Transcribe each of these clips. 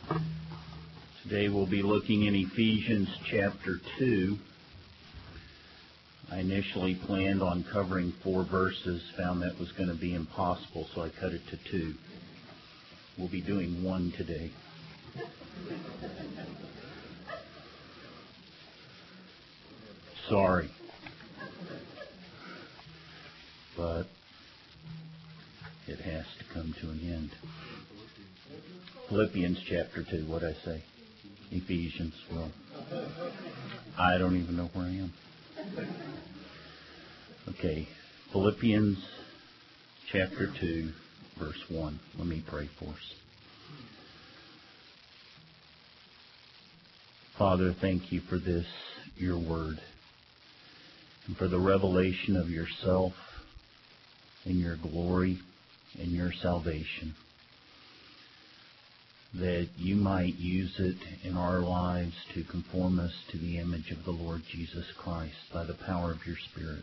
Today we'll be looking in Ephesians chapter 2. I initially planned on covering 4 verses, found that was going to be impossible, so I cut it to 2. We'll be doing 1 today. Sorry. But it has to come to an end. Philippians chapter 2, what'd I say? Ephesians, well, I don't even know where I am. Okay, Philippians chapter 2, verse 1. Let me pray for us. Father, thank you for this, your word, and for the revelation of yourself and your glory and your salvation, that you might use it in our lives to conform us to the image of the Lord Jesus Christ by the power of your Spirit.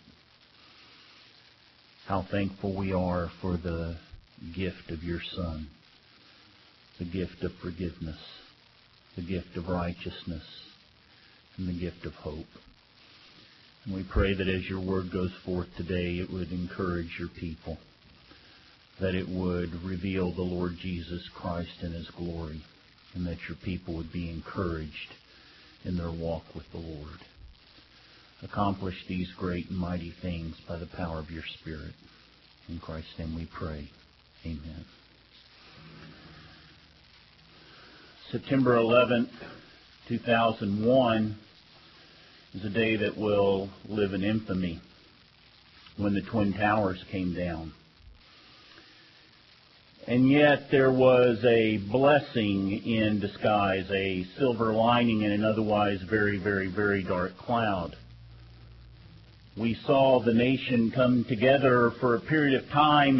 How thankful we are for the gift of your Son, the gift of forgiveness, the gift of righteousness, and the gift of hope. And we pray that as your word goes forth today, it would encourage your people, that it would reveal the Lord Jesus Christ in His glory, and that your people would be encouraged in their walk with the Lord. Accomplish these great and mighty things by the power of your Spirit. In Christ's name we pray. Amen. September 11th, 2001 is a day that will live in infamy, when the Twin Towers came down. And yet there was a blessing in disguise, a silver lining in an otherwise very, very, very dark cloud. We saw the nation come together for a period of time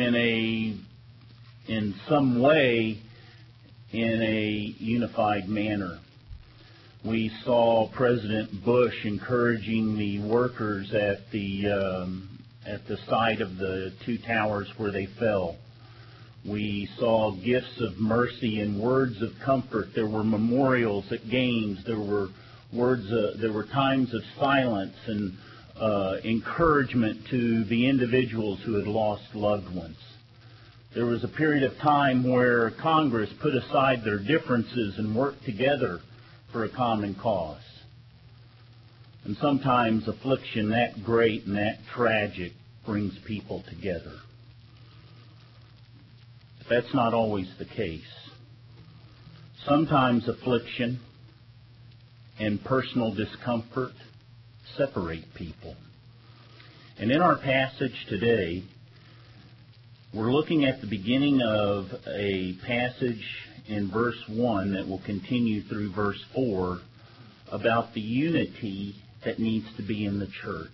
in some way, in a unified manner. We saw President Bush encouraging the workers at the site of the 2 towers where they fell. We saw gifts of mercy and words of comfort. There were memorials at games. There were there were times of silence and encouragement to the individuals who had lost loved ones. There was a period of time where Congress put aside their differences and worked together for a common cause. And sometimes affliction that great and that tragic brings people together. But that's not always the case. Sometimes affliction and personal discomfort separate people. And in our passage today, we're looking at the beginning of a passage in verse 1 that will continue through verse 4 about the unity that needs to be in the church.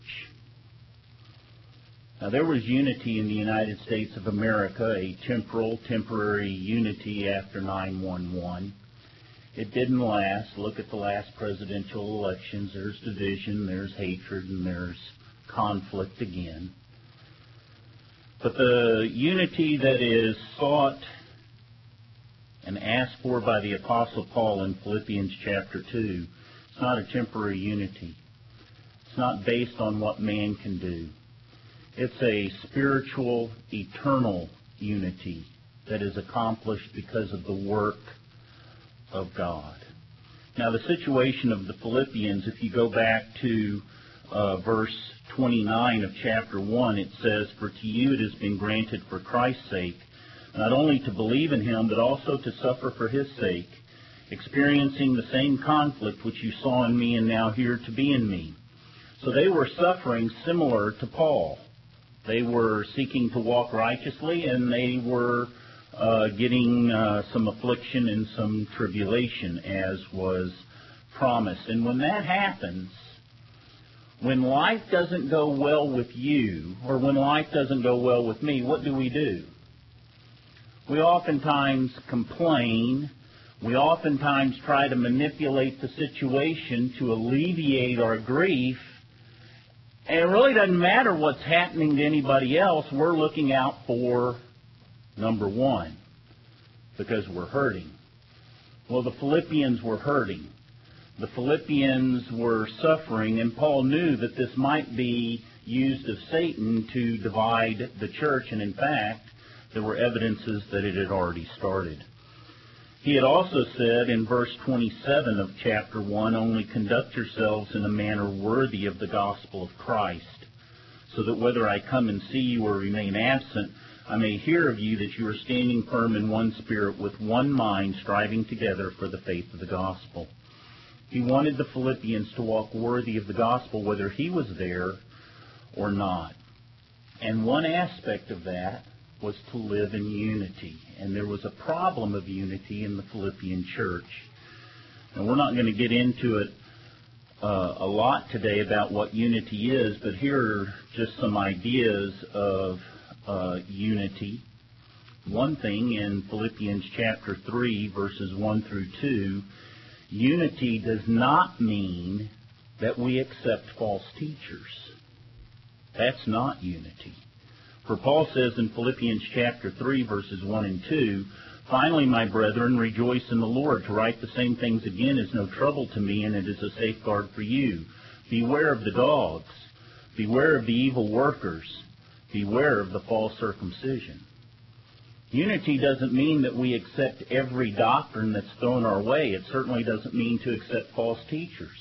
Now, there was unity in the United States of America, a temporary unity after 9/11. It didn't last. Look at the last presidential elections. There's division, there's hatred, and there's conflict again. But the unity that is sought and asked for by the Apostle Paul in Philippians chapter 2, it's not a temporary unity. It's not based on what man can do. It's a spiritual, eternal unity that is accomplished because of the work of God. Now, the situation of the Philippians, if you go back to verse 29 of chapter 1, it says, "For to you it has been granted for Christ's sake, not only to believe in Him, but also to suffer for His sake, experiencing the same conflict which you saw in me and now hear to be in me." So they were suffering similar to Paul. They were seeking to walk righteously, and they were getting some affliction and some tribulation, as was promised. And when that happens, when life doesn't go well with you, or when life doesn't go well with me, what do? We oftentimes complain. We oftentimes try to manipulate the situation to alleviate our grief. And it really doesn't matter what's happening to anybody else. We're looking out for number one, because we're hurting. Well, the Philippians were hurting. The Philippians were suffering, and Paul knew that this might be used of Satan to divide the church, and in fact, there were evidences that it had already started. He had also said in verse 27 of chapter 1, "Only conduct yourselves in a manner worthy of the gospel of Christ, so that whether I come and see you or remain absent, I may hear of you that you are standing firm in one spirit, with one mind, striving together for the faith of the gospel." He wanted the Philippians to walk worthy of the gospel, whether he was there or not. And one aspect of that was to live in unity. And there was a problem of unity in the Philippian church. And we're not going to get into it a lot today about what unity is, but here are just some ideas of unity. One thing in Philippians chapter 3, verses 1 through 2, unity does not mean that we accept false teachers. That's not unity. For Paul says in Philippians chapter 3, verses 1 and 2, "Finally, my brethren, rejoice in the Lord. To write the same things again is no trouble to me, and it is a safeguard for you. Beware of the dogs. Beware of the evil workers. Beware of the false circumcision." Unity doesn't mean that we accept every doctrine that's thrown our way. It certainly doesn't mean to accept false teachers.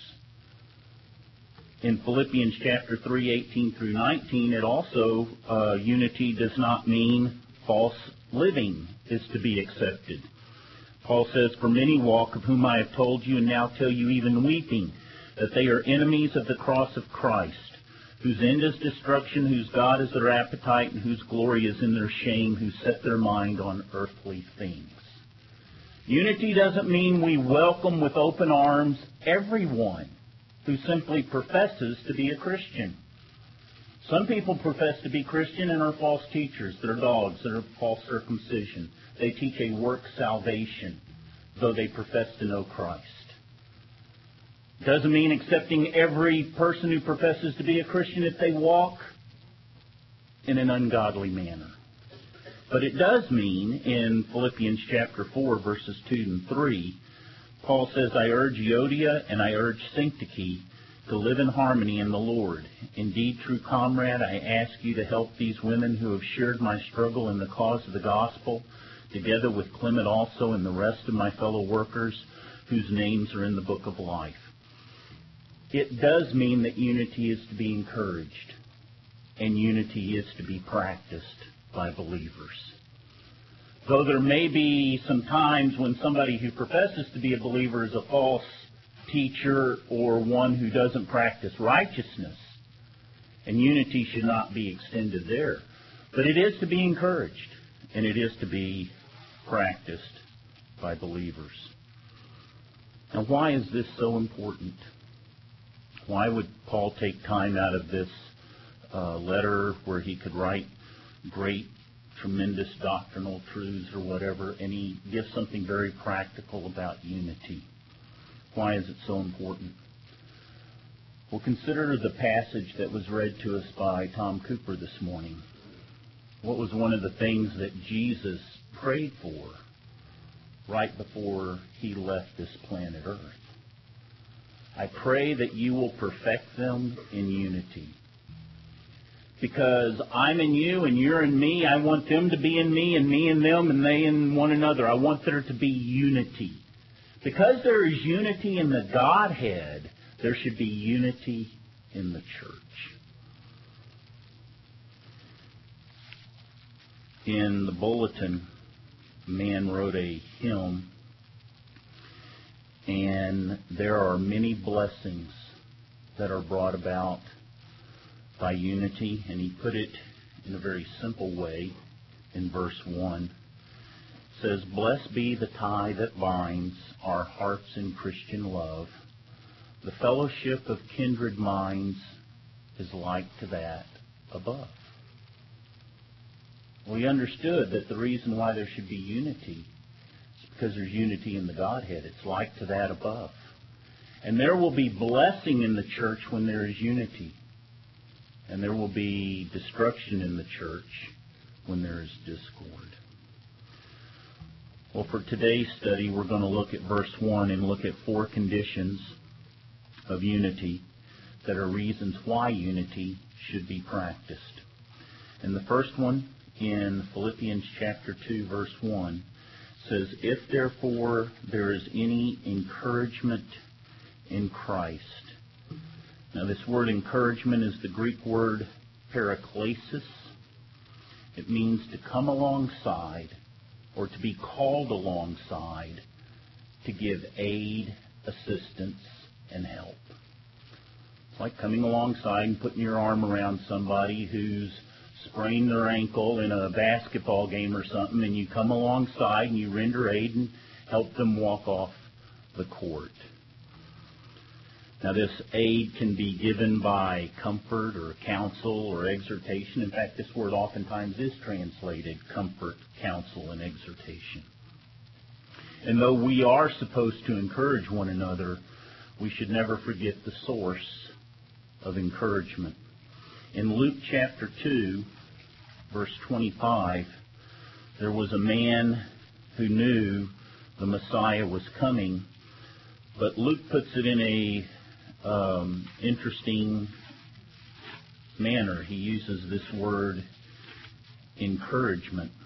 In Philippians chapter 3, 18 through 19, it also, unity does not mean false living is to be accepted. Paul says, "For many walk, of whom I have told you, and now tell you even weeping, that they are enemies of the cross of Christ, whose end is destruction, whose God is their appetite, and whose glory is in their shame, who set their mind on earthly things." Unity doesn't mean we welcome with open arms everyone who simply professes to be a Christian. Some people profess to be Christian and are false teachers. They're dogs. They're false circumcision. They teach a work salvation, though they profess to know Christ. Doesn't mean accepting every person who professes to be a Christian if they walk in an ungodly manner. But it does mean, in Philippians chapter 4, verses 2 and 3, Paul says, "I urge Euodia and I urge Syntyche to live in harmony in the Lord. Indeed, true comrade, I ask you to help these women who have shared my struggle in the cause of the gospel, together with Clement also and the rest of my fellow workers whose names are in the book of life." It does mean that unity is to be encouraged, and unity is to be practiced by believers. Though there may be some times when somebody who professes to be a believer is a false teacher or one who doesn't practice righteousness, and unity should not be extended there. But it is to be encouraged, and it is to be practiced by believers. Now, why is this so important? Why would Paul take time out of this letter where he could write great, tremendous doctrinal truths or whatever, and he gives something very practical about unity? Why is it so important? Well, consider the passage that was read to us by Tom Cooper this morning. What was one of the things that Jesus prayed for right before he left this planet Earth? "I pray that you will perfect them in unity." Because I'm in you and you're in me, I want them to be in me and me in them and they in one another. I want there to be unity. Because there is unity in the Godhead, there should be unity in the church. In the bulletin, a man wrote a hymn, and there are many blessings that are brought about by unity, and he put it in a very simple way in verse 1. It says, "Blessed be the tie that binds our hearts in Christian love. The fellowship of kindred minds is like to that above." We understood that the reason why there should be unity is because there's unity in the Godhead. It's like to that above. And there will be blessing in the church when there is unity. And there will be destruction in the church when there is discord. Well, for today's study, we're going to look at verse 1 and look at 4 conditions of unity that are reasons why unity should be practiced. And the first one in Philippians chapter 2, verse 1 says, "If therefore there is any encouragement in Christ." Now this word encouragement is the Greek word paraklesis. It means to come alongside or to be called alongside to give aid, assistance, and help. It's like coming alongside and putting your arm around somebody who's sprained their ankle in a basketball game or something, and you come alongside and you render aid and help them walk off the court. Now this aid can be given by comfort or counsel or exhortation. In fact, this word oftentimes is translated comfort, counsel, and exhortation. And though we are supposed to encourage one another, we should never forget the source of encouragement. In Luke chapter 2, verse 25, there was a man who knew the Messiah was coming, but Luke puts it in a interesting manner. He uses this word encouragement.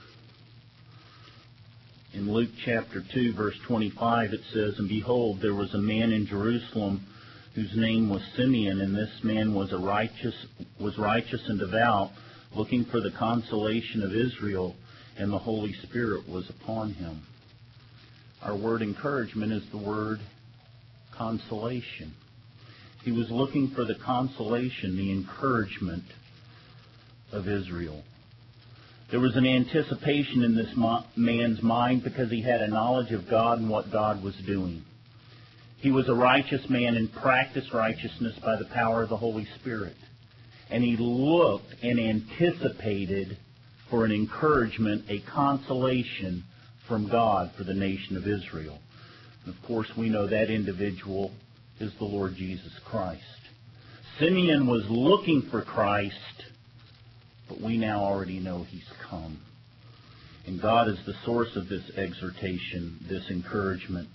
In Luke chapter 2, verse 25, it says, "And behold, there was a man in Jerusalem whose name was Simeon, and this man was righteous and devout, looking for the consolation of Israel, and the Holy Spirit was upon him." Our word encouragement is the word consolation. He was looking for the consolation, the encouragement of Israel. There was an anticipation in this man's mind because he had a knowledge of God and what God was doing. He was a righteous man and practiced righteousness by the power of the Holy Spirit. And he looked and anticipated for an encouragement, a consolation from God for the nation of Israel. And of course, we know that individual is the Lord Jesus Christ. Simeon was looking for Christ, but we now already know he's come. And God is the source of this exhortation, this encouragement.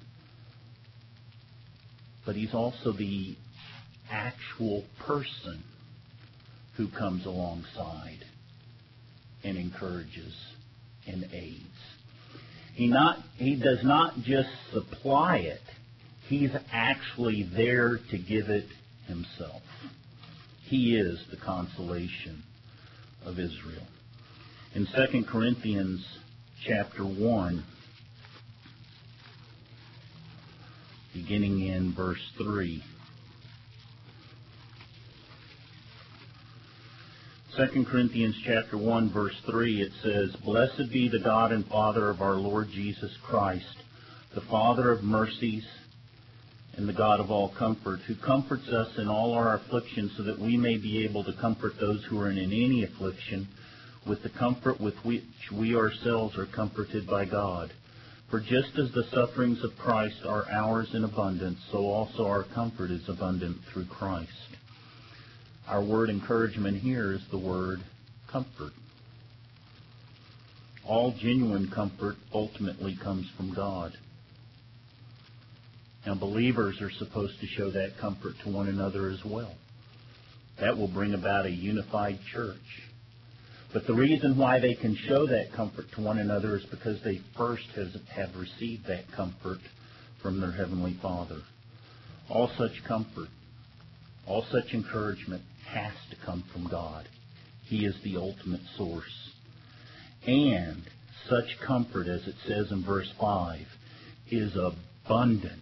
But he's also the actual person who comes alongside and encourages and aids. He does not just supply it. He's actually there to give it himself. He is the consolation of Israel. In 2 Corinthians chapter 1, beginning in verse 3. 2 Corinthians chapter 1, verse 3, it says, "Blessed be the God and Father of our Lord Jesus Christ, the Father of mercies and the God of all comfort, who comforts us in all our affliction, so that we may be able to comfort those who are in any affliction with the comfort with which we ourselves are comforted by God. For just as the sufferings of Christ are ours in abundance, so also our comfort is abundant through Christ." Our word encouragement here is the word comfort. All genuine comfort ultimately comes from God. Now, believers are supposed to show that comfort to one another as well. That will bring about a unified church. But the reason why they can show that comfort to one another is because they first have received that comfort from their Heavenly Father. All such comfort, all such encouragement has to come from God. He is the ultimate source. And such comfort, as it says in verse 5, is abundant,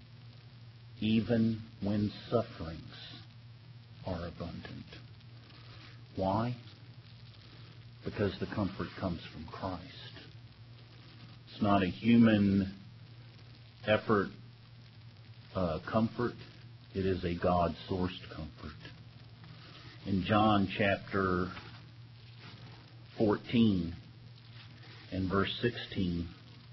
even when sufferings are abundant. Why? Because the comfort comes from Christ. It's not a human effort comfort. It is a God-sourced comfort. In John chapter 14 and verse 16,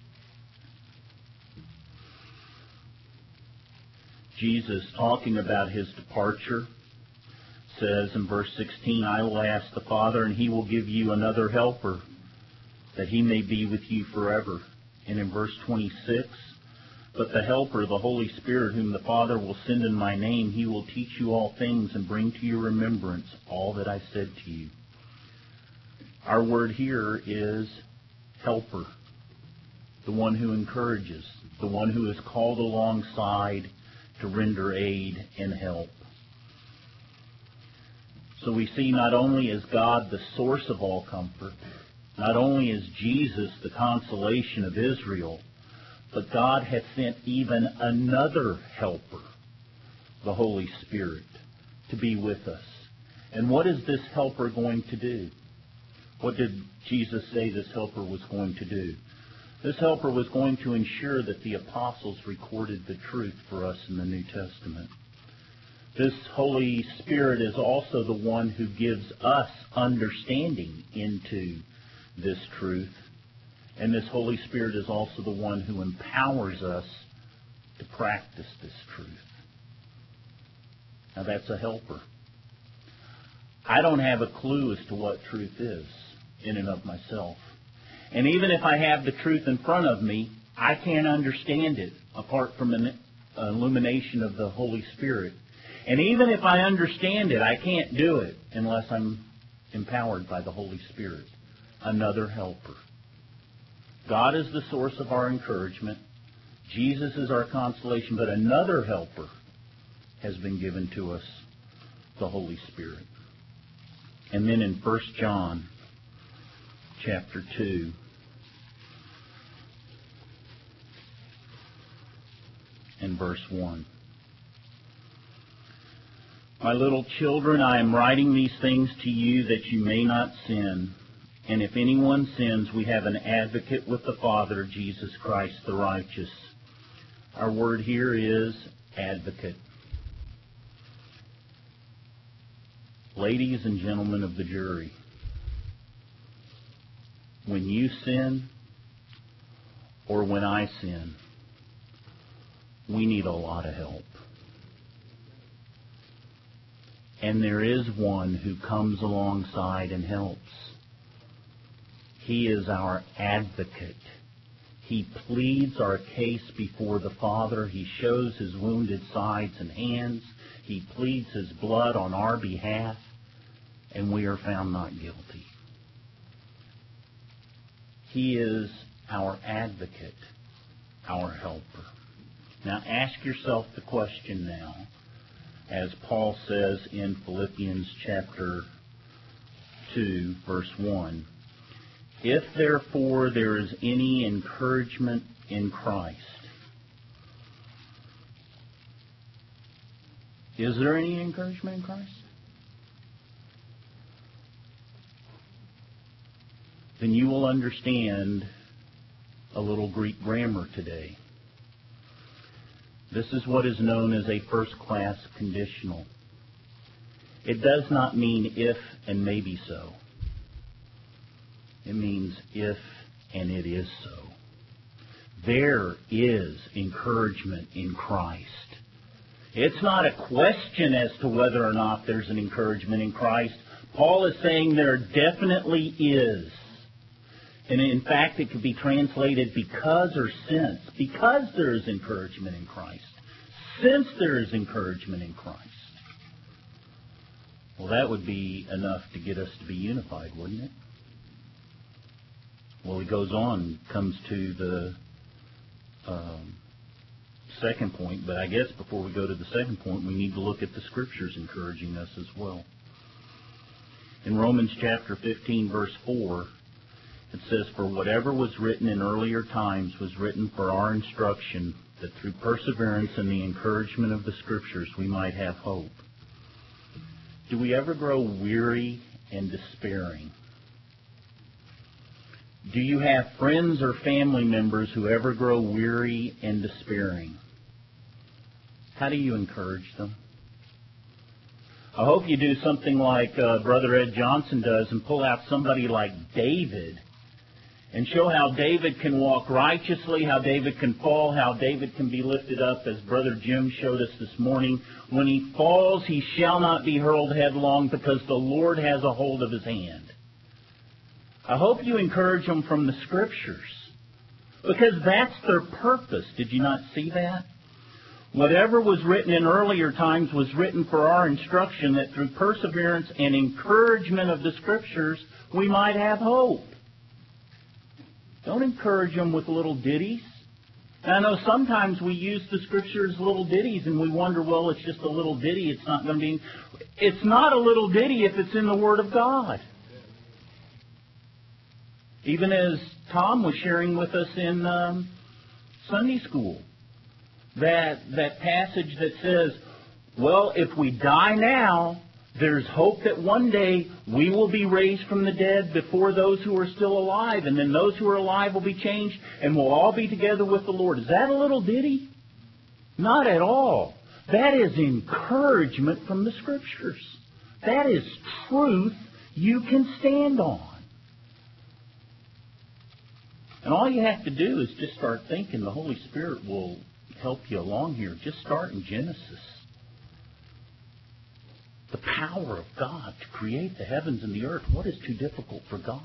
Jesus, talking about his departure, says in verse 16, "I will ask the Father, and he will give you another helper, that he may be with you forever, And in verse 26, but the Helper, the Holy Spirit, whom the Father will send in my name, he will teach you all things and bring to your remembrance all that I said to you. Our word here is helper, the one who encourages, the one who is called alongside to render aid and help. So we see not only is God the source of all comfort, not only is Jesus the consolation of Israel, but God hath sent even another helper, the Holy Spirit, to be with us. And what is this helper going to do? What did Jesus say this helper was going to do? This helper was going to ensure that the apostles recorded the truth for us in the New Testament. This Holy Spirit is also the one who gives us understanding into this truth. And this Holy Spirit is also the one who empowers us to practice this truth. Now that's a helper. I don't have a clue as to what truth is in and of myself. And even if I have the truth in front of me, I can't understand it apart from an illumination of the Holy Spirit. And even if I understand it, I can't do it unless I'm empowered by the Holy Spirit, another helper. God is the source of our encouragement. Jesus is our consolation, but another helper has been given to us, the Holy Spirit. And then in 1 John chapter 2, and verse 1. My little children, I am writing these things to you that you may not sin. And if anyone sins, we have an advocate with the Father, Jesus Christ the righteous. Our word here is advocate. Ladies and gentlemen of the jury, when you sin or when I sin, we need a lot of help. And there is one who comes alongside and helps. He is our advocate. He pleads our case before the Father. He shows his wounded sides and hands. He pleads his blood on our behalf, and we are found not guilty. He is our advocate, our helper. Now ask yourself the question now, as Paul says in Philippians chapter 2, verse 1. If therefore there is any encouragement in Christ. Is there any encouragement in Christ? Then you will understand a little Greek grammar today. This is what is known as a first-class conditional. It does not mean if and maybe so. It means if and it is so. There is encouragement in Christ. It's not a question as to whether or not there's an encouragement in Christ. Paul is saying there definitely is. And in fact, it could be translated because or since. Because there is encouragement in Christ. Since there is encouragement in Christ. Well, that would be enough to get us to be unified, wouldn't it? Well, he goes on, comes to the second point. But I guess before we go to the second point, we need to look at the Scriptures encouraging us as well. In Romans chapter 15, verse 4, it says, For whatever was written in earlier times was written for our instruction, that through perseverance and the encouragement of the Scriptures we might have hope. Do we ever grow weary and despairing? Do you have friends or family members who ever grow weary and despairing? How do you encourage them? I hope you do something like Brother Ed Johnson does and pull out somebody like David and show how David can walk righteously, how David can fall, how David can be lifted up, as Brother Jim showed us this morning. When he falls, he shall not be hurled headlong because the Lord has a hold of his hand. I hope you encourage them from the Scriptures. Because that's their purpose. Did you not see that? Whatever was written in earlier times was written for our instruction, that through perseverance and encouragement of the Scriptures, we might have hope. Don't encourage them with little ditties. And I know sometimes we use the Scriptures as little ditties and we wonder, well, it's just a little ditty. It's not going to be... It's not a little ditty if it's in the Word of God. Even as Tom was sharing with us in Sunday school, that passage that says, well, if we die now, there's hope that one day we will be raised from the dead before those who are still alive, and then those who are alive will be changed, and we'll all be together with the Lord. Is that a little ditty? Not at all. That is encouragement from the Scriptures. That is truth you can stand on. And all you have to do is just start thinking. The Holy Spirit will help you along here. Just start in Genesis. The power of God to create the heavens and the earth. What is too difficult for God?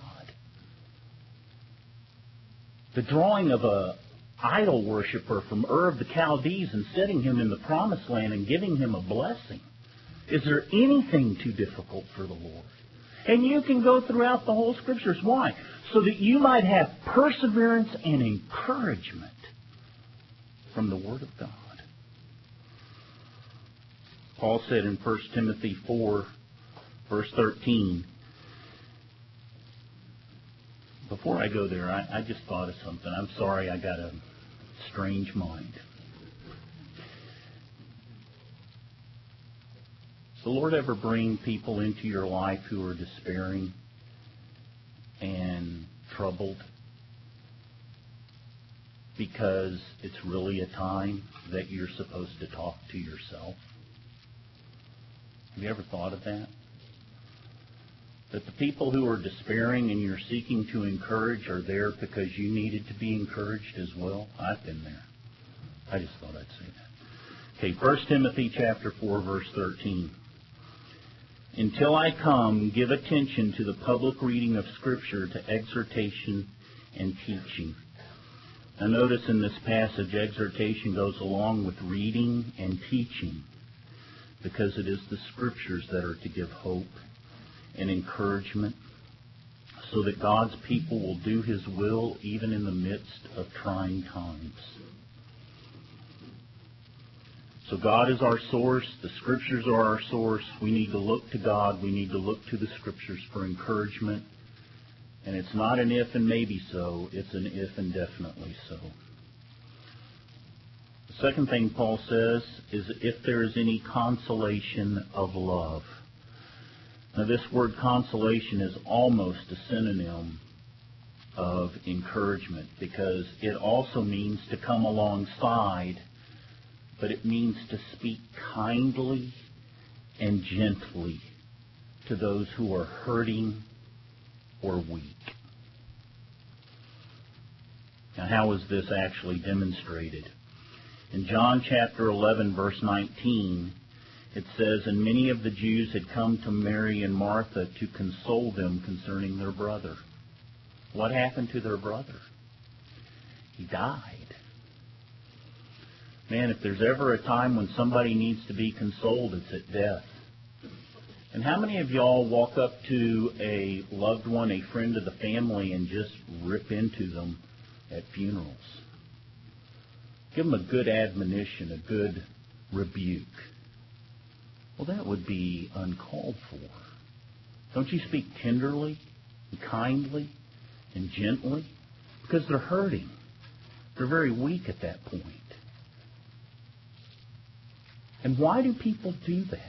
The drawing of a idol worshiper from Ur of the Chaldees and setting him in the promised land and giving him a blessing. Is there anything too difficult for the Lord? And you can go throughout the whole Scriptures. Why? So that you might have perseverance and encouragement from the Word of God. Paul said in 1 Timothy 4, verse 13, before I go there, I just thought of something. I'm sorry, I got a strange mind. Does the Lord ever bring people into your life who are despairing and troubled because it's really a time that you're supposed to talk to yourself? Have you ever thought of that? That the people who are despairing and you're seeking to encourage are there because you needed to be encouraged as well? I've been there. I just thought I'd say that. Okay, 1 Timothy chapter 4, verse 13. Until I come, give attention to the public reading of Scripture, to exhortation and teaching. Now notice in this passage, exhortation goes along with reading and teaching, because it is the Scriptures that are to give hope and encouragement, so that God's people will do His will even in the midst of trying times. So God is our source. The Scriptures are our source. We need to look to God. We need to look to the Scriptures for encouragement. And it's not an if and maybe so. It's an if and definitely so. The second thing Paul says is if there is any consolation of love. Now this word consolation is almost a synonym of encouragement, because it also means to come alongside, but it means to speak kindly and gently to those who are hurting or weak. Now, how is this actually demonstrated? In John chapter 11, verse 19, it says, "And many of the Jews had come to Mary and Martha to console them concerning their brother." What happened to their brother? He died. Man, if there's ever a time when somebody needs to be consoled, it's at death. And how many of y'all walk up to a loved one, a friend of the family, and just rip into them at funerals? Give them a good admonition, a good rebuke. Well, that would be uncalled for. Don't you speak tenderly and kindly and gently? Because they're hurting. They're very weak at that point. And why do people do that?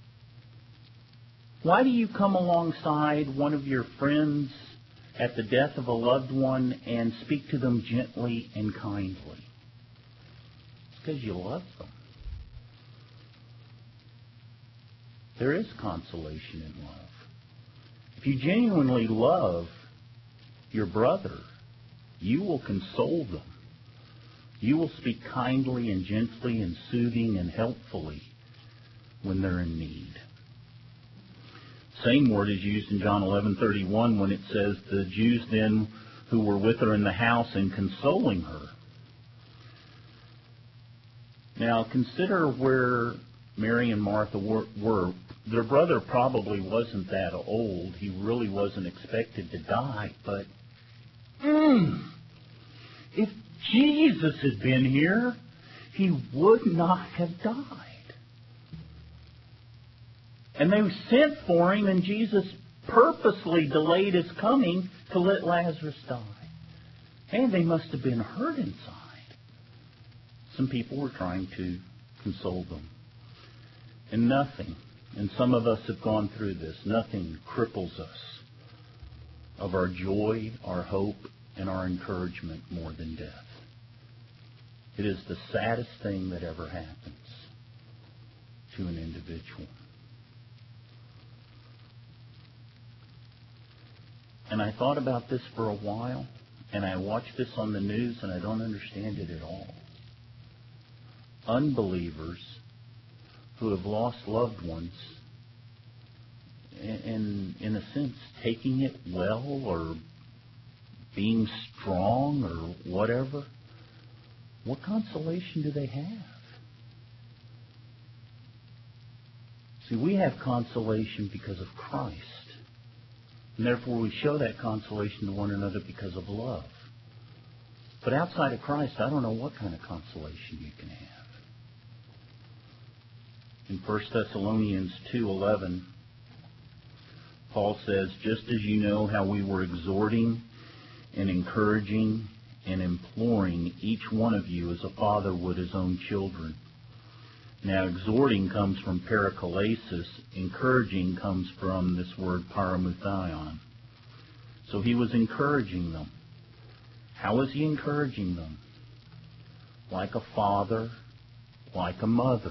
Why do you come alongside one of your friends at the death of a loved one and speak to them gently and kindly? It's because you love them. There is consolation in love. If you genuinely love your brother, you will console them. You will speak kindly and gently and soothing and helpfully when they're in need. Same word is used in John 11:31 when it says, "The Jews then who were with her in the house and consoling her. Now, consider where Mary and Martha were. Their brother probably wasn't that old. He really wasn't expected to die, but if Jesus had been here, he would not have died. And they sent for him, and Jesus purposely delayed his coming to let Lazarus die. And they must have been hurt inside. Some people were trying to console them. And nothing, and some of us have gone through this, nothing cripples us of our joy, our hope, and our encouragement more than death. It is the saddest thing that ever happens to an individual. And I thought about this for a while, and I watched this on the news, and I don't understand it at all. Unbelievers who have lost loved ones, and in a sense, taking it well or being strong or whatever, what consolation do they have? See, we have consolation because of Christ. And therefore we show that consolation to one another because of love. But outside of Christ, I don't know what kind of consolation you can have. In 1 Thessalonians 2:11, Paul says, just as you know how we were exhorting and encouraging and imploring each one of you as a father would his own children. Now, exhorting comes from parakalesis. Encouraging comes from this word paramuthion. So he was encouraging them. How was he encouraging them? Like a father, like a mother.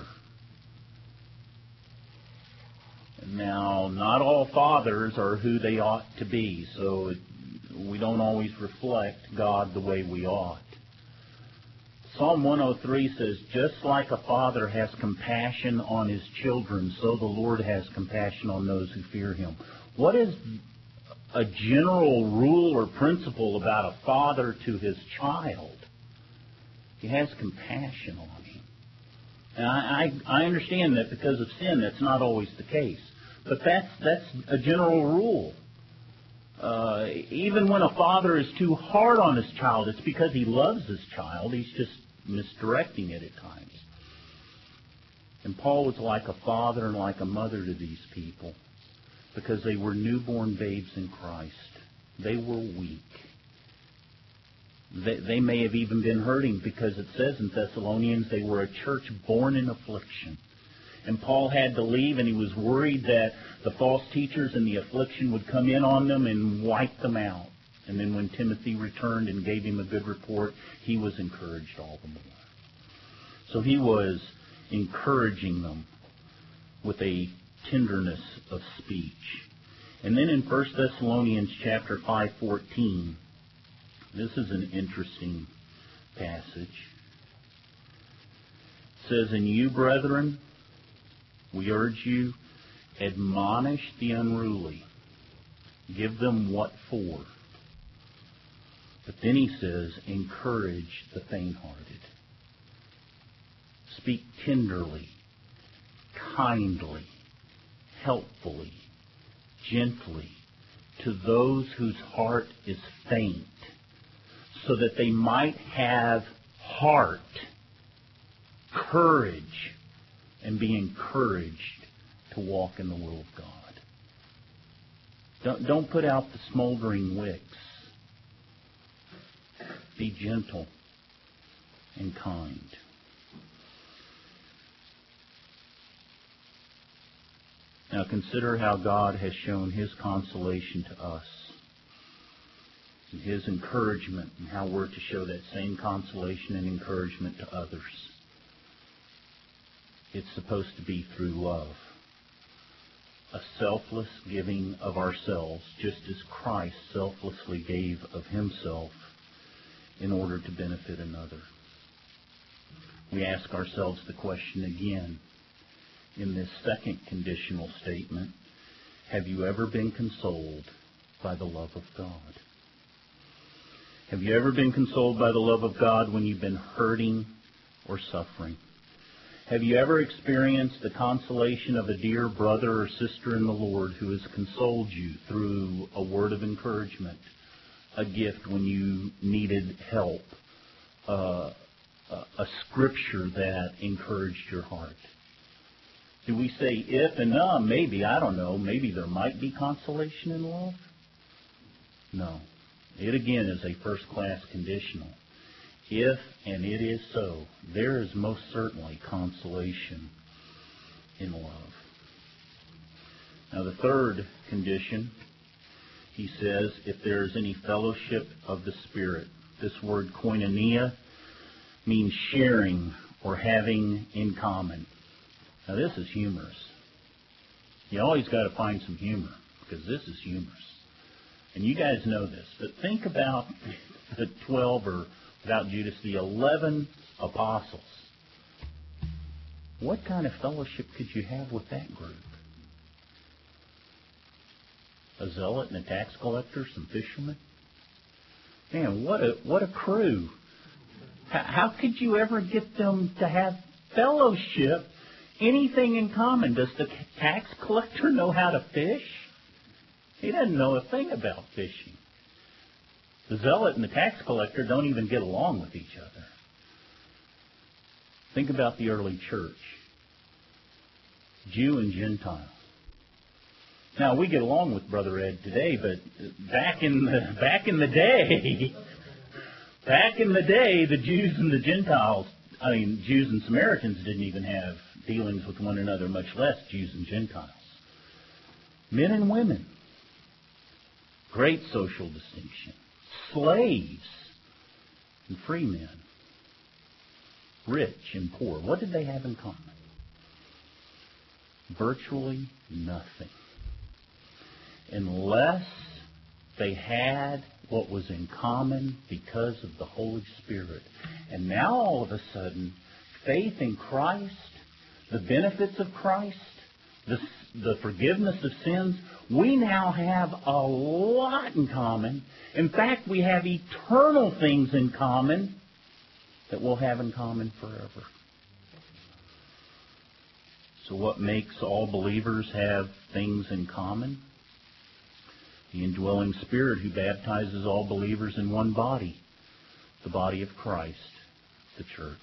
Now, not all fathers are who they ought to be, so we don't always reflect God the way we ought. Psalm 103 says, just like a father has compassion on his children, so the Lord has compassion on those who fear him. What is a general rule or principle about a father to his child? He has compassion on him. And I understand that because of sin, that's not always the case. But that's a general rule. Even when a father is too hard on his child, it's because he loves his child. He's just misdirecting it at times. And Paul was like a father and like a mother to these people because they were newborn babes in Christ. They were weak. They may have even been hurting because it says in Thessalonians they were a church born in affliction. And Paul had to leave, and he was worried that the false teachers and the affliction would come in on them and wipe them out. And then when Timothy returned and gave him a good report, he was encouraged all the more. So he was encouraging them with a tenderness of speech. And then in 1 Thessalonians chapter 5:14, this is an interesting passage. It says, and you, brethren, we urge you, admonish the unruly. Give them what for. But then he says, encourage the faint-hearted. Speak tenderly, kindly, helpfully, gently to those whose heart is faint, so that they might have heart, courage, and be encouraged to walk in the will of God. Don't put out the smoldering wicks. Be gentle and kind. Now consider how God has shown His consolation to us, and His encouragement, and how we're to show that same consolation and encouragement to others. It's supposed to be through love. A selfless giving of ourselves, just as Christ selflessly gave of Himself in order to benefit another. We ask ourselves the question again in this second conditional statement, have you ever been consoled by the love of God? Have you ever been consoled by the love of God when you've been hurting or suffering? Have you ever experienced the consolation of a dear brother or sister in the Lord who has consoled you through a word of encouragement, a gift when you needed help, a scripture that encouraged your heart? Do we say if and no? Maybe, I don't know. Maybe there might be consolation in love? No. It again is a first-class conditional. If, and it is so, there is most certainly consolation in love. Now the third condition, he says, if there is any fellowship of the Spirit. This word koinonia means sharing or having in common. Now this is humorous. You always got to find some humor, because this is humorous. And you guys know this, but think about the 12, or without Judas, the 11 apostles. What kind of fellowship could you have with that group? A zealot and a tax collector, some fishermen? Man, what a crew. How could you ever get them to have fellowship, anything in common? Does the tax collector know how to fish? He doesn't know a thing about fishing. The zealot and the tax collector don't even get along with each other. Think about the early church. Jew and Gentile. Now, we get along with Brother Ed today, but back in the day, the Jews and the Gentiles, Jews and Samaritans didn't even have dealings with one another, much less Jews and Gentiles. Men and women. Great social distinction. Slaves and free men. Rich and poor. What did they have in common? Virtually nothing. Unless they had what was in common because of the Holy Spirit. And now all of a sudden, faith in Christ, the benefits of Christ, the forgiveness of sins, we now have a lot in common. In fact, we have eternal things in common that we'll have in common forever. So what makes all believers have things in common? The indwelling Spirit who baptizes all believers in one body, the body of Christ, the church.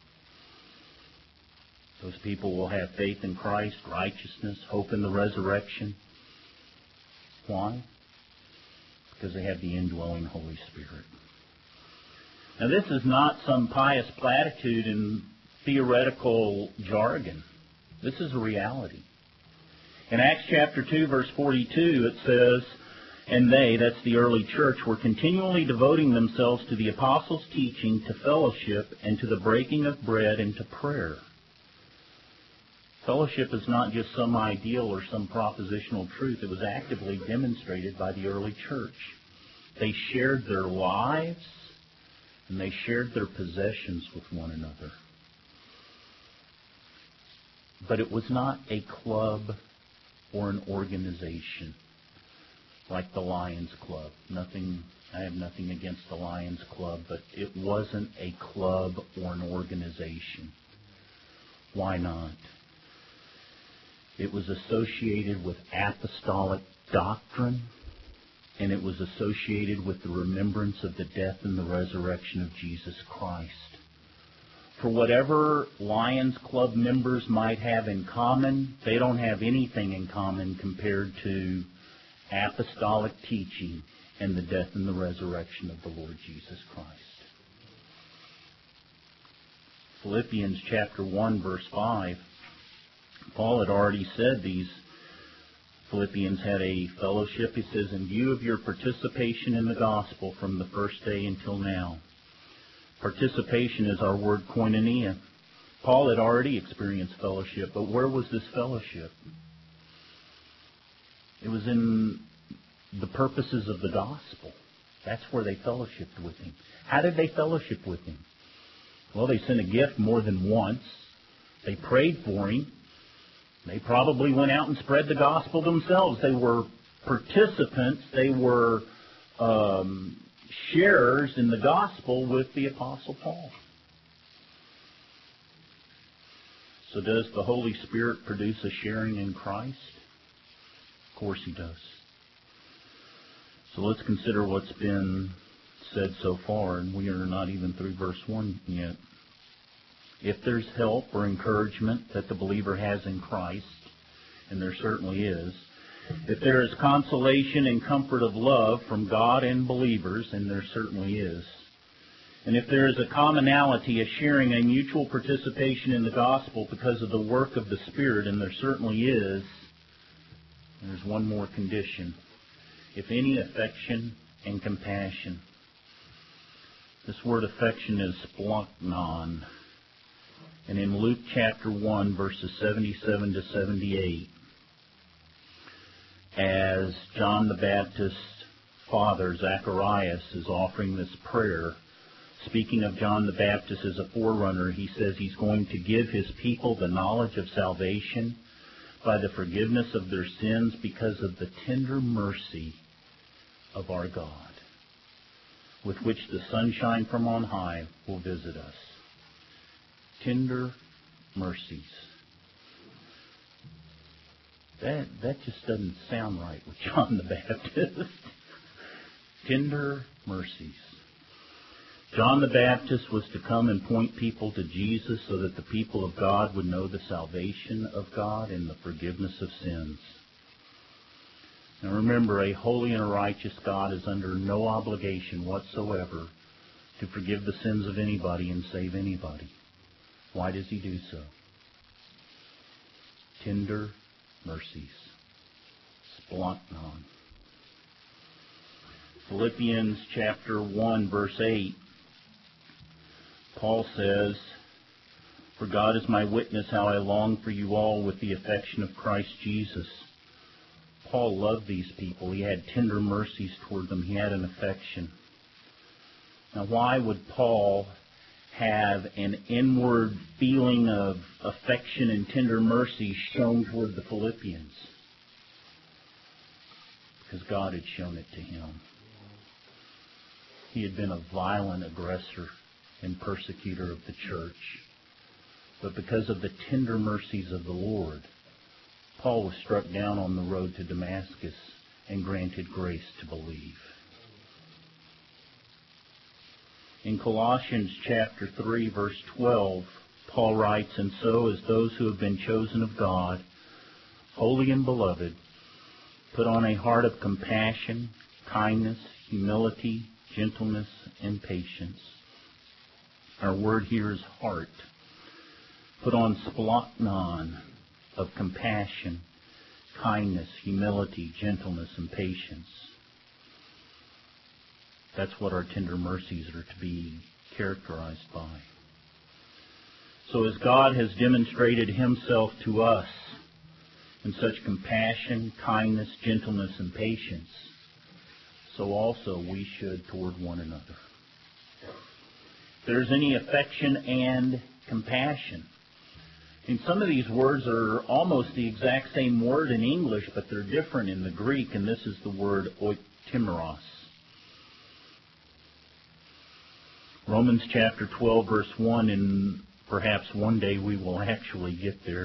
Those people will have faith in Christ, righteousness, hope in the resurrection. Why? Because they have the indwelling Holy Spirit. Now this is not some pious platitude and theoretical jargon. This is a reality. In Acts chapter 2, verse 42, it says, "And they," that's the early church, "were continually devoting themselves to the apostles' teaching, to fellowship, and to the breaking of bread, and to prayer." Fellowship is not just some ideal or some propositional truth. It was actively demonstrated by the early church. They shared their lives and they shared their possessions with one another. But it was not a club or an organization like the Lions Club. I have nothing against the Lions Club, but it wasn't a club or an organization. Why not? It was associated with apostolic doctrine, and it was associated with the remembrance of the death and the resurrection of Jesus Christ. For whatever Lions Club members might have in common, they don't have anything in common compared to apostolic teaching and the death and the resurrection of the Lord Jesus Christ. Philippians chapter 1, verse 5. Paul had already said these Philippians had a fellowship. He says, "In view of your participation in the gospel from the first day until now." Participation is our word koinonia. Paul had already experienced fellowship, but where was this fellowship? It was in the purposes of the gospel. That's where they fellowshiped with him. How did they fellowship with him? Well, they sent a gift more than once. They prayed for him. They probably went out and spread the gospel themselves. They were participants. They were sharers in the gospel with the Apostle Paul. So does the Holy Spirit produce a sharing in Christ? Of course He does. So let's consider what's been said so far, and we are not even through verse 1 yet. If there's help or encouragement that the believer has in Christ, and there certainly is, if there is consolation and comfort of love from God and believers, and there certainly is, and if there is a commonality, a sharing, a mutual participation in the gospel because of the work of the Spirit, and there certainly is, there's one more condition. If any affection and compassion. This word affection is splachnon. And in Luke chapter 1, verses 77 to 78, as John the Baptist's father, Zacharias, is offering this prayer, speaking of John the Baptist as a forerunner, he says he's going to give his people the knowledge of salvation by the forgiveness of their sins because of the tender mercy of our God, with which the sunshine from on high will visit us. Tender mercies. That just doesn't sound right with John the Baptist. Tender mercies. John the Baptist was to come and point people to Jesus so that the people of God would know the salvation of God and the forgiveness of sins. Now remember, a holy and a righteous God is under no obligation whatsoever to forgive the sins of anybody and save anybody. Why does He do so? Tender mercies. Splachnon. Philippians chapter 1, verse 8, Paul says, "For God is my witness how I long for you all with the affection of Christ Jesus." Paul loved these people. He had tender mercies toward them. He had an affection. Now, why would Paul have an inward feeling of affection and tender mercy shown toward the Philippians? Because God had shown it to him. He had been a violent aggressor and persecutor of the church. But because of the tender mercies of the Lord, Paul was struck down on the road to Damascus and granted grace to believe. In Colossians chapter 3, verse 12, Paul writes, "And so as those who have been chosen of God, holy and beloved, put on a heart of compassion, kindness, humility, gentleness, and patience." Our word here is heart. Put on splachnon of compassion, kindness, humility, gentleness, and patience. That's what our tender mercies are to be characterized by. So as God has demonstrated Himself to us in such compassion, kindness, gentleness, and patience, so also we should toward one another. If there's any affection and compassion. And some of these words are almost the exact same word in English, but they're different in the Greek, and this is the word oikimeros. Romans chapter 12, verse 1, and perhaps one day we will actually get there.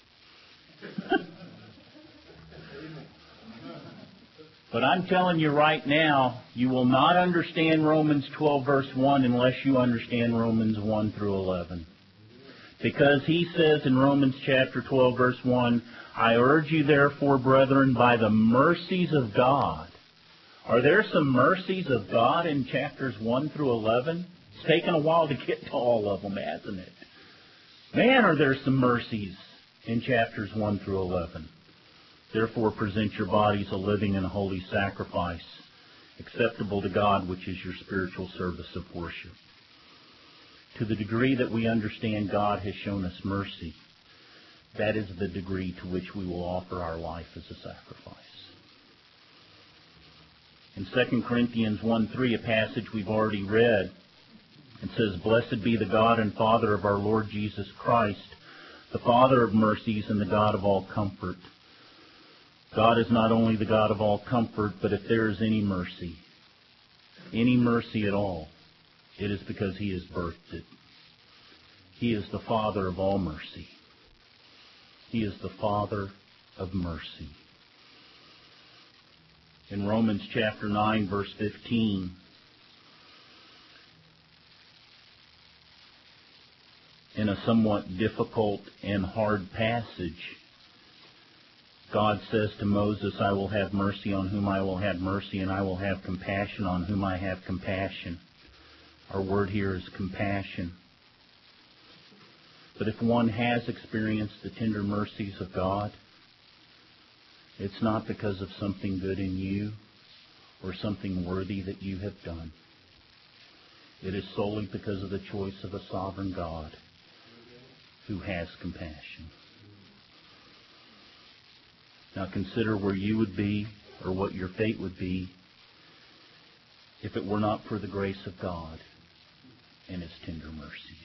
But I'm telling you right now, you will not understand Romans 12, verse 1 unless you understand Romans 1 through 11. Because he says in Romans chapter 12, verse 1, "I urge you therefore, brethren, by the mercies of God." Are there some mercies of God in chapters 1 through 11? It's taken a while to get to all of them, hasn't it? Man, are there some mercies in chapters 1 through 11. Therefore present your bodies a living and holy sacrifice, acceptable to God, which is your spiritual service of worship. To the degree that we understand God has shown us mercy, that is the degree to which we will offer our life as a sacrifice. In 2 Corinthians 1:3, a passage we've already read, it says, "Blessed be the God and Father of our Lord Jesus Christ, the Father of mercies and the God of all comfort." God is not only the God of all comfort, but if there is any mercy, any mercy at all, it is because He has birthed it. He is the Father of all mercy. He is the Father of mercy. In Romans chapter 9, verse 15, in a somewhat difficult and hard passage, God says to Moses, I will have mercy on whom I will have mercy, and I will have compassion on whom I have compassion. Our word here is compassion. But if one has experienced the tender mercies of God, it's not because of something good in you or something worthy that you have done. It is solely because of the choice of a sovereign God who has compassion. Now consider where you would be, or what your fate would be, if it were not for the grace of God and His tender mercies.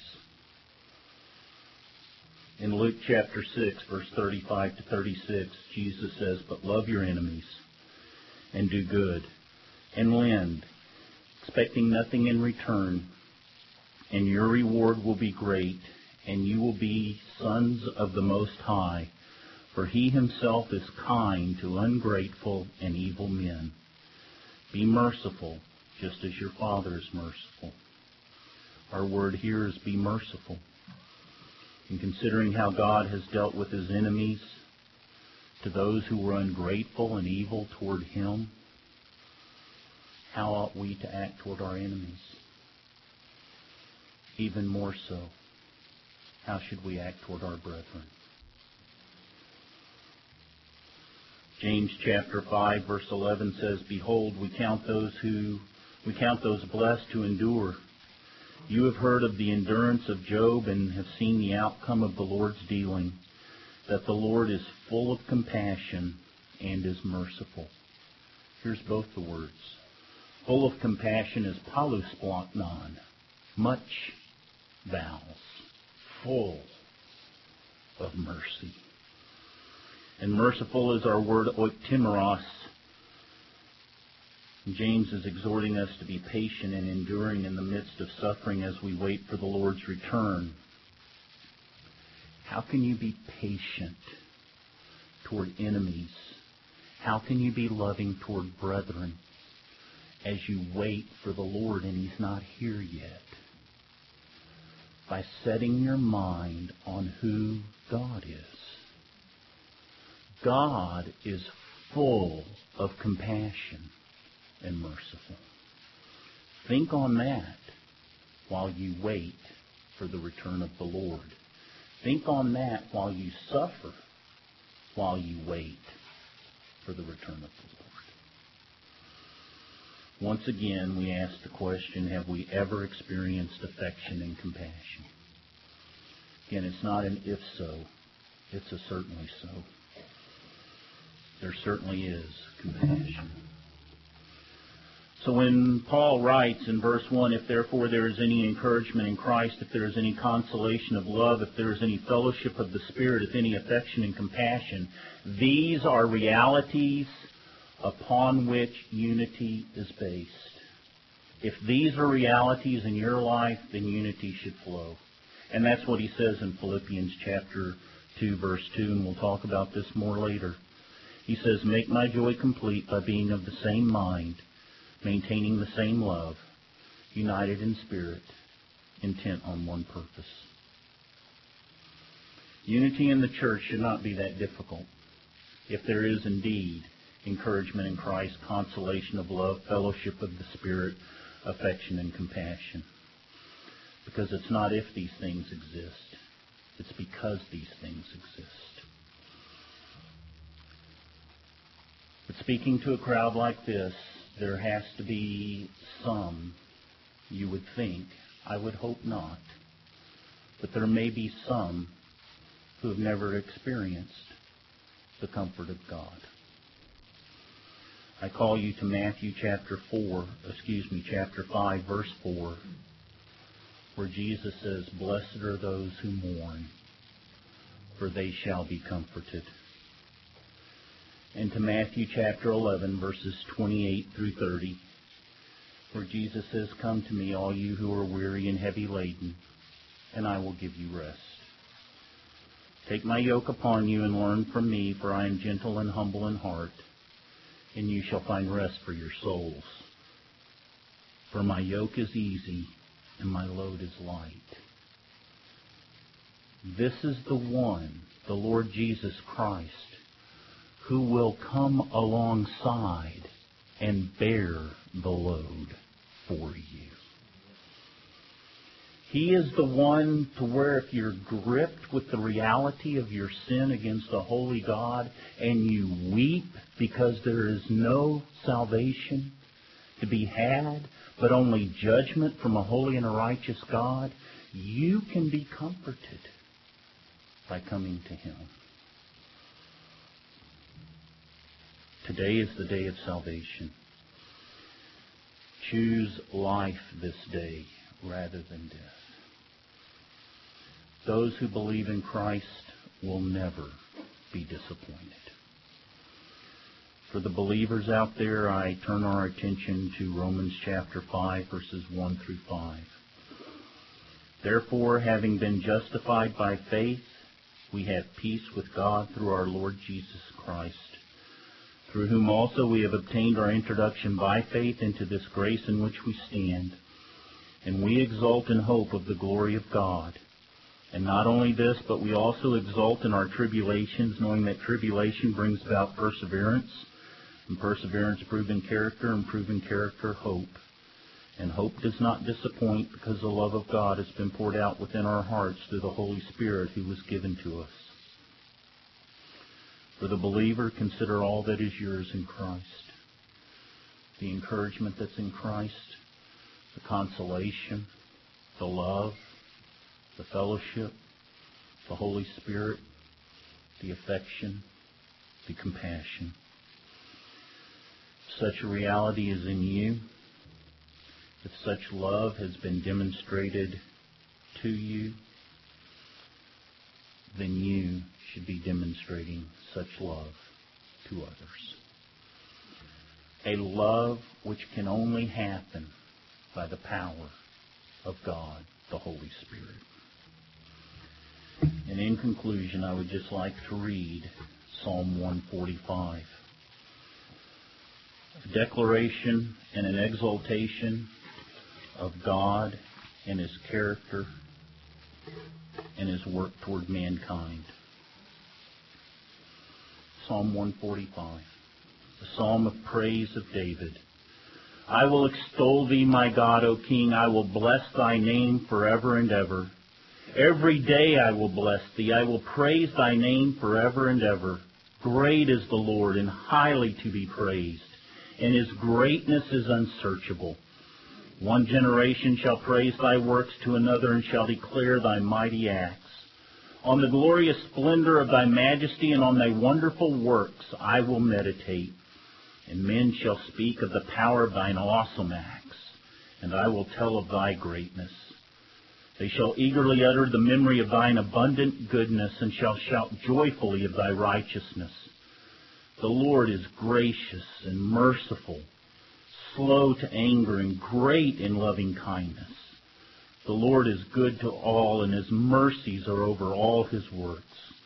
In Luke chapter 6, verse 35 to 36, Jesus says, But love your enemies, and do good, and lend, expecting nothing in return, and your reward will be great, and you will be sons of the Most High, for He Himself is kind to ungrateful and evil men. Be merciful, just as your Father is merciful. Our word here is be merciful. And considering how God has dealt with His enemies, to those who were ungrateful and evil toward Him, how ought we to act toward our enemies? Even more so, how should we act toward our brethren? James chapter 5, verse 11 says, Behold, we count those blessed who endure. You have heard of the endurance of Job and have seen the outcome of the Lord's dealing, that the Lord is full of compassion and is merciful. Here's both the words. Full of compassion is palusplotnon, much bowels, full of mercy. And merciful is our word oiktimeros. James is exhorting us to be patient and enduring in the midst of suffering as we wait for the Lord's return. How can you be patient toward enemies? How can you be loving toward brethren as you wait for the Lord and He's not here yet? By setting your mind on who God is. God is full of compassion and merciful. Think on that while you wait for the return of the Lord. Think on that while you suffer, while you wait for the return of the Lord. Once again, we ask the question, have we ever experienced affection and compassion? Again, it's not an if so, it's a certainly so. There certainly is compassion. So when Paul writes in verse 1, if therefore there is any encouragement in Christ, if there is any consolation of love, if there is any fellowship of the Spirit, if any affection and compassion, these are realities upon which unity is based. If these are realities in your life, then unity should flow. And that's what he says in Philippians chapter 2, verse 2, and we'll talk about this more later. He says, make my joy complete by being of the same mind, maintaining the same love, united in spirit, intent on one purpose. Unity in the church should not be that difficult. If there is indeed encouragement in Christ, consolation of love, fellowship of the Spirit, affection and compassion. Because it's not if these things exist. It's because these things exist. But speaking to a crowd like this, there has to be some, you would think, I would hope not, but there may be some who have never experienced the comfort of God. I call you to Matthew chapter 5, verse 4, where Jesus says, blessed are those who mourn, for they shall be comforted. And to Matthew chapter 11, verses 28 through 30, Where Jesus says, "Come to me, all you who are weary and heavy laden, and I will give you rest. Take my yoke upon you and learn from me, for I am gentle and humble in heart, and you shall find rest for your souls. For my yoke is easy and my load is light." This is the one, the Lord Jesus Christ, who will come alongside and bear the load for you. He is the one to where if you're gripped with the reality of your sin against a holy God and you weep because there is no salvation to be had, but only judgment from a holy and a righteous God, you can be comforted by coming to Him. Today is the day of salvation. Choose life this day rather than death. Those who believe in Christ will never be disappointed. For the believers out there, I turn our attention to Romans chapter 5, verses 1 through 5. Therefore, having been justified by faith, we have peace with God through our Lord Jesus Christ, through whom also we have obtained our introduction by faith into this grace in which we stand, and we exult in hope of the glory of God. And not only this, but we also exult in our tribulations, knowing that tribulation brings about perseverance, and perseverance proven character, and proven character hope. And hope does not disappoint, because the love of God has been poured out within our hearts through the Holy Spirit who was given to us. For the believer, consider all that is yours in Christ. The encouragement that's in Christ, the consolation, the love, the fellowship, the Holy Spirit, the affection, the compassion. If such a reality is in you, if such love has been demonstrated to you, then you should be demonstrating such love to others. A love which can only happen by the power of God, the Holy Spirit. And in conclusion, I would just like to read Psalm 145. A declaration and an exaltation of God and His character and His work toward mankind. Psalm 145, the psalm of praise of David. I will extol Thee, my God, O King. I will bless Thy name forever and ever. Every day I will bless Thee. I will praise Thy name forever and ever. Great is the Lord, and highly to be praised, and His greatness is unsearchable. One generation shall praise Thy works to another, and shall declare Thy mighty acts. On the glorious splendor of Thy majesty, and on Thy wonderful works I will meditate. And men shall speak of the power of Thine awesome acts, and I will tell of Thy greatness. They shall eagerly utter the memory of Thine abundant goodness, and shall shout joyfully of Thy righteousness. The Lord is gracious and merciful, slow to anger, and great in loving kindness. The Lord is good to all, and His mercies are over all His works.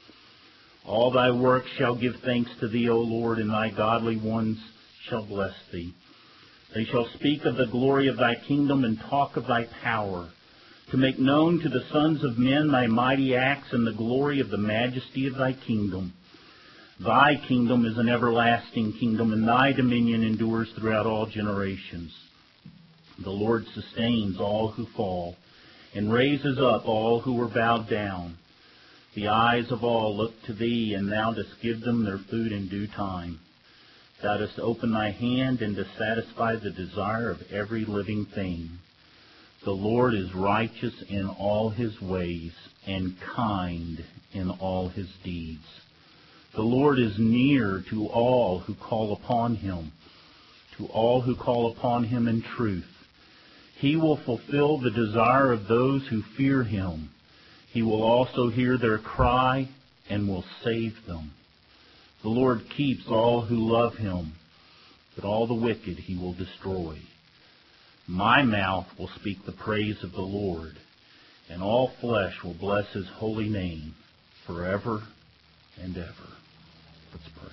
All Thy works shall give thanks to Thee, O Lord, and Thy godly ones shall bless Thee. They shall speak of the glory of Thy kingdom and talk of Thy power, to make known to the sons of men Thy mighty acts and the glory of the majesty of Thy kingdom. Thy kingdom is an everlasting kingdom, and Thy dominion endures throughout all generations. The Lord sustains all who fall, and raises up all who are bowed down. The eyes of all look to Thee, and Thou dost give them their food in due time. Thou dost open Thy hand, and dost satisfy the desire of every living thing. The Lord is righteous in all His ways, and kind in all His deeds. The Lord is near to all who call upon Him, to all who call upon Him in truth. He will fulfill the desire of those who fear Him. He will also hear their cry and will save them. The Lord keeps all who love Him, but all the wicked He will destroy. My mouth will speak the praise of the Lord, and all flesh will bless His holy name forever and ever. Let's pray.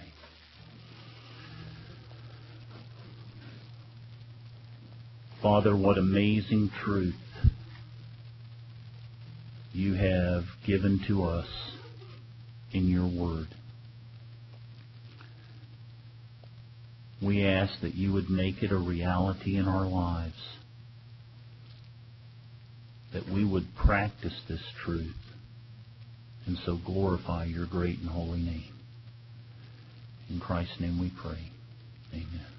Father, what amazing truth You have given to us in Your Word. We ask that You would make it a reality in our lives, that we would practice this truth and so glorify Your great and holy name. In Christ's name we pray. Amen.